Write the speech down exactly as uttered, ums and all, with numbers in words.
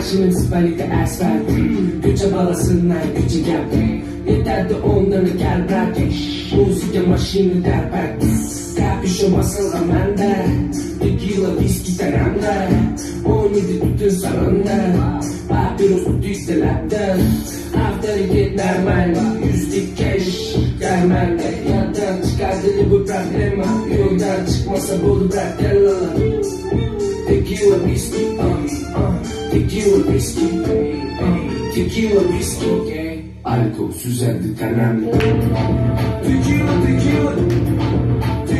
Karşımın spalite asfalt. Göçe balasından gücü gel. Yeter de onları gel bırak. Müzik maşini der bak. Kapışo masal amanda. Tequila viski taranda. On yedi bütün salonda. Papyrus tutuysa lapta. Haftalık normal. Yüzlük cash. Dermende yandan çıkar dedi bu problema. Yoldan çıkmasa bolu bırak delala. Tequila whiskey, uh, uh, tequila whiskey, uh, tequila whiskey, okay. Alkol süzendi önemli. Tequila, tequila.